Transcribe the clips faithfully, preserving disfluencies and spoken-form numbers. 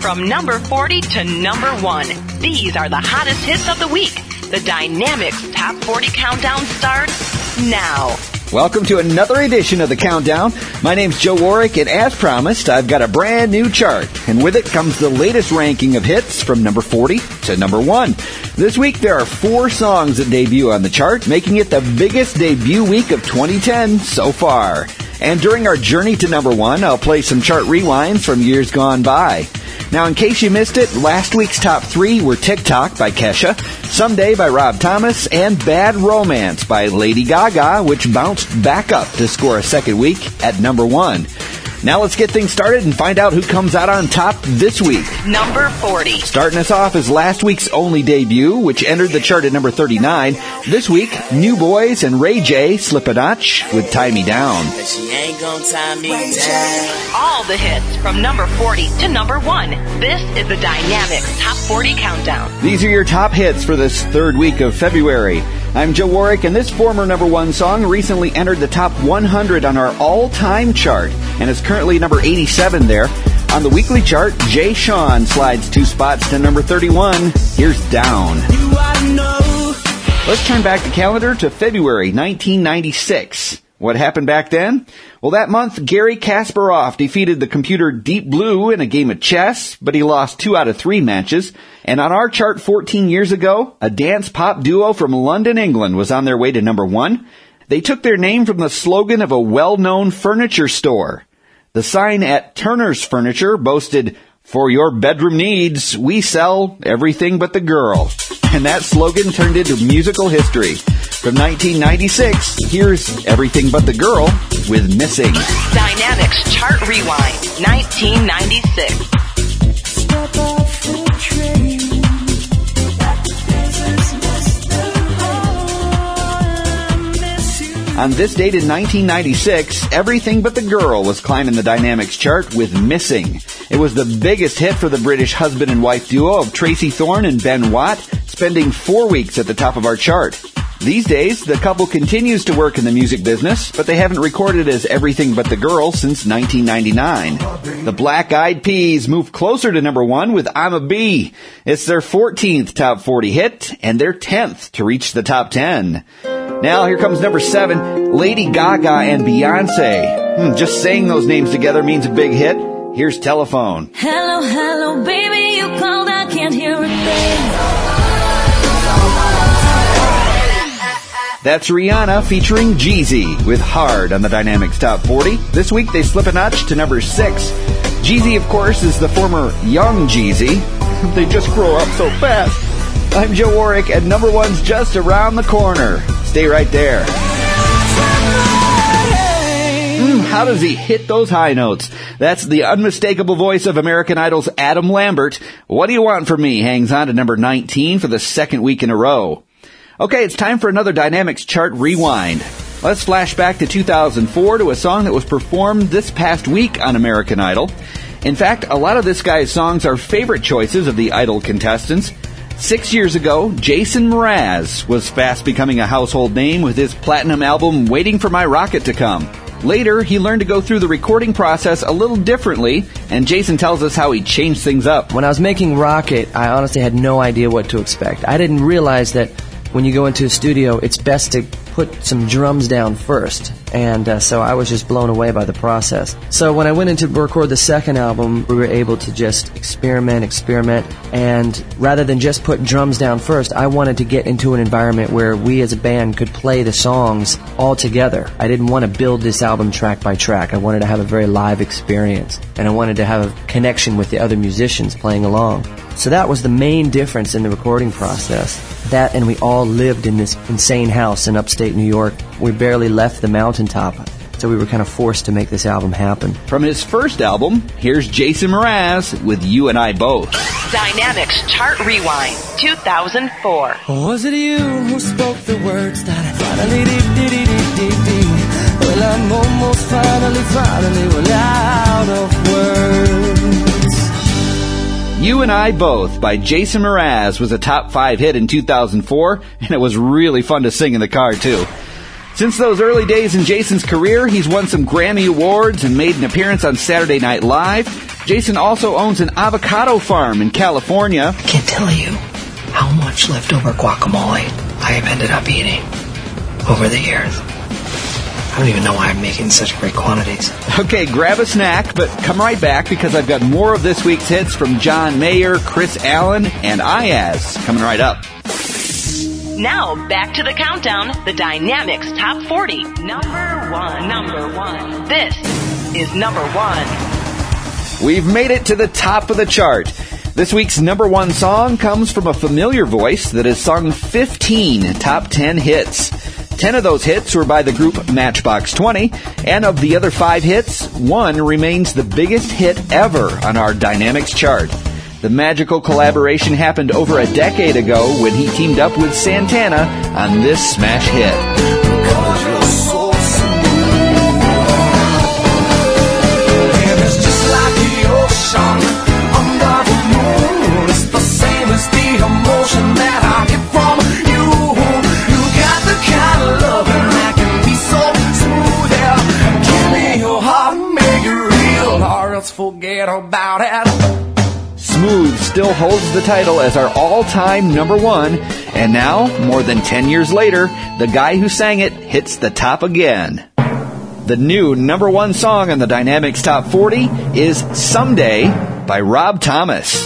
From number forty to number one, these are the hottest hits of the week. The Dynamics Top forty Countdown starts now. Welcome to another edition of the Countdown. My name's Joe Warwick, and as promised, I've got a brand new chart. And with it comes the latest ranking of hits from number forty to number one. This week, there are four songs that debut on the chart, making it the biggest debut week of twenty ten so far. And during our journey to number one, I'll play some chart rewinds from years gone by. Now, in case you missed it, last week's top three were TikTok by Kesha, Someday by Rob Thomas, and Bad Romance by Lady Gaga, which bounced back up to score a second week at number one. Now let's get things started and find out who comes out on top this week. Number forty. Starting us off is last week's only debut, which entered the chart at number thirty-nine. This week, New Boys and Ray J slip a notch with Tie Me Down. She ain't gonna tie me down. All the hits from number forty to number one. This is the Dynamics Top forty Countdown. These are your top hits for this third week of February. I'm Joe Warwick, and this former number one song recently entered the top one hundred on our all-time chart, and is currently number eighty-seven there. On the weekly chart, Jay Sean slides two spots to number thirty-one. Here's Down. You I know. Let's turn back the calendar to February nineteen ninety-six. What happened back then? Well, that month, Gary Kasparov defeated the computer Deep Blue in a game of chess, but he lost two out of three matches. And on our chart fourteen years ago, a dance pop duo from London, England was on their way to number one. They took their name from the slogan of a well-known furniture store. The sign at Turner's Furniture boasted, "For your bedroom needs, we sell everything but the girl." And that slogan turned into musical history. From nineteen ninety-six, here's Everything But the Girl with Missing. Dynamics Chart Rewind, nineteen ninety-six. Step off the train. On this date in nineteen ninety-six, Everything But the Girl was climbing the Dynamics chart with Missing. It was the biggest hit for the British husband and wife duo of Tracy Thorn and Ben Watt, spending four weeks at the top of our chart. These days, the couple continues to work in the music business, but they haven't recorded as Everything But the Girl since nineteen ninety-nine. The Black Eyed Peas move closer to number one with I'm a Bee. It's their fourteenth top forty hit, and their tenth to reach the top ten. Now, here comes number seven, Lady Gaga and Beyonce. Hmm, just saying those names together means a big hit. Here's Telephone. Hello, hello, baby, you called, I can't hear a thing. That's Rihanna featuring Jeezy with Hard on the Dynamics Top forty. This week, they slip a notch to number six. Jeezy, of course, is the former Young Jeezy. They just grow up so fast. I'm Joe Warwick, and number one's just around the corner. Stay right there. Mm, how does he hit those high notes? That's the unmistakable voice of American Idol's Adam Lambert. What Do You Want From Me hangs on to number nineteen for the second week in a row. Okay, it's time for another Dynamics Chart Rewind. Let's flash back to two thousand four to a song that was performed this past week on American Idol. In fact, a lot of this guy's songs are favorite choices of the Idol contestants. Six years ago, Jason Mraz was fast becoming a household name with his platinum album, Waiting for My Rocket to Come. Later, he learned to go through the recording process a little differently, and Jason tells us how he changed things up. When I was making Rocket, I honestly had no idea what to expect. I didn't realize that when you go into a studio, it's best to put some drums down first. And uh, so I was just blown away by the process. So when I went in to record the second album, we were able to just experiment, experiment. And rather than just put drums down first, I wanted to get into an environment where we as a band could play the songs all together. I didn't want to build this album track by track. I wanted to have a very live experience. And I wanted to have a connection with the other musicians playing along. So that was the main difference in the recording process. That, and we all lived in this insane house in upstate New York. We barely left the mountaintop, so we were kind of forced to make this album happen. From his first album, here's Jason Mraz with You and I Both. Dynamics Chart Rewind, two thousand four. Was it you who spoke the words that finally did, did, did, did, did? Well, I'm almost finally, finally without of words. You and I Both by Jason Mraz was a top five hit in two thousand four, and it was really fun to sing in the car, too. Since those early days in Jason's career, he's won some Grammy Awards and made an appearance on Saturday Night Live. Jason also owns an avocado farm in California. I can't tell you how much leftover guacamole I have ended up eating over the years. I don't even know why I'm making such great quantities. Okay, grab a snack, but come right back because I've got more of this week's hits from John Mayer, Chris Allen, and Iyaz coming right up. Now, back to the countdown, the Dynamics Top forty. Number one. Number one. This is number one. We've made it to the top of the chart. This week's number one song comes from a familiar voice that has sung fifteen top ten hits. Ten of those hits were by the group Matchbox twenty, and of the other five hits, one remains the biggest hit ever on our Dynamics chart. The magical collaboration happened over a decade ago when he teamed up with Santana on this smash hit. Forget about it. Smooth still holds the title as our all-time number one, and now, more than ten years later, the guy who sang it hits the top again. The new number one song on the Dynamics Top forty is Someday by Rob Thomas.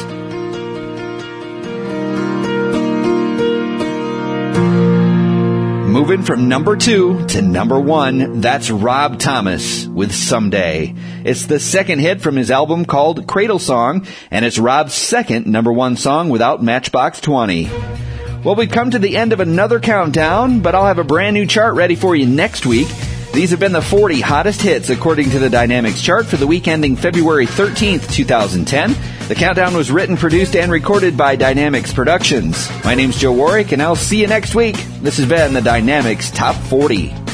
Moving from number two to number one, that's Rob Thomas with Someday. It's the second hit from his album called Cradle Song, and it's Rob's second number one song without Matchbox twenty. Well, we've come to the end of another countdown, but I'll have a brand new chart ready for you next week. These have been the forty hottest hits according to the Dynamics chart for the week ending February thirteenth, twenty ten. The countdown was written, produced, and recorded by Dynamics Productions. My name's Joe Warwick, and I'll see you next week. This has been the Dynamics Top forty.